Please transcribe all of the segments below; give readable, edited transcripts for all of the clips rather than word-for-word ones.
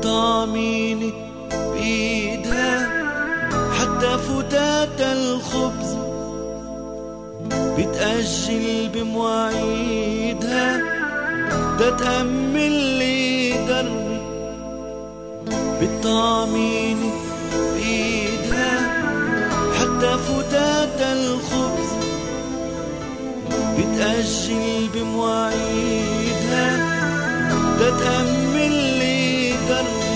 بتطعميني بإيدها حتى فتات الخبز بتأجل بمواعيدها تتأمل لي دربي. بتطعميني بإيدها حتى فتات الخبز بتأجل بمواعيدها تتأمل لي دربي.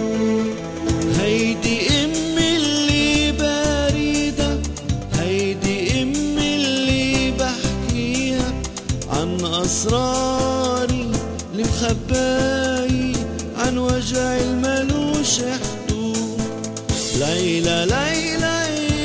هيدي أمي اللي باردة، هيدي أمي اللي بحكيها عن أسراري اللي مخباي، عن وجعي الملوش حدود. ليلى ليلى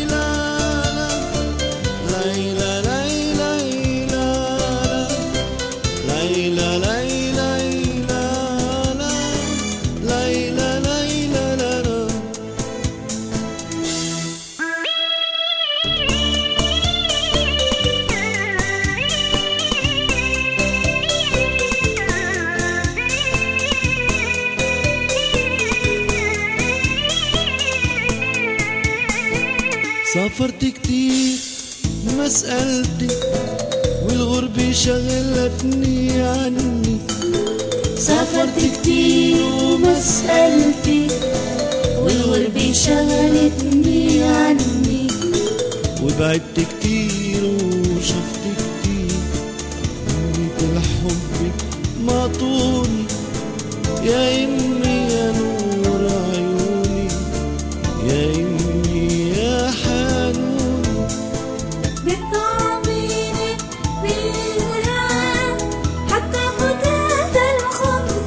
سافرت كتير مسألتي والغربة شغلتني عني. سافرت كتير ومسألتي والغربة شغلتني عني. وبعدت كتير وشفت كتير أمنية الحب معطوني. يا أمي يا نور عيوني، يا أمي يا حنوني. بتطعميني بإيدها حتى فتات الخبز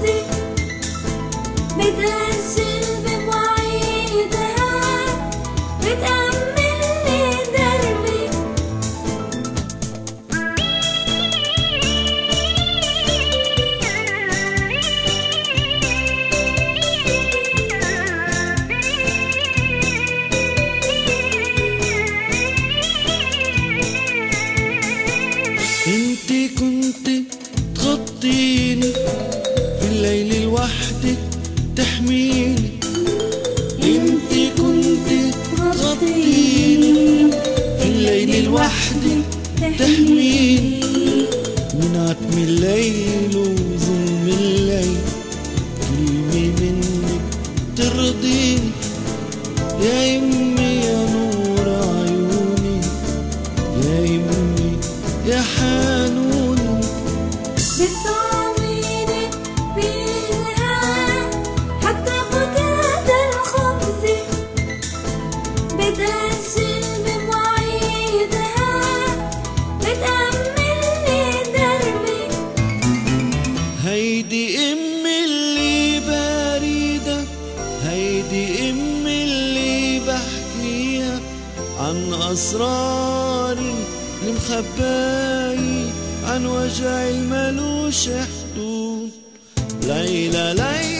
بتأجل بمواعيدها بتأمل لي دربي. انتي كنتي تغطيني في الليل لوحدك تحميني. انتي كنتي تغطيني في الليل لوحدك تحميني. من عتم الليل وظلم الليل كلمة منك ترضيني. يا أمي يا نور عيوني، يا أمي يا حنوني. بتطعميني بإيدها حتى فتات الخبز بتأجل بمواعيدها بتأمل لي دربي. هيدي أمي اللي باردة، هيدي أمي اللي بحكيها عن أسراري اللي مخباي، عن وجعي الملوش حدود. ليلى ليلى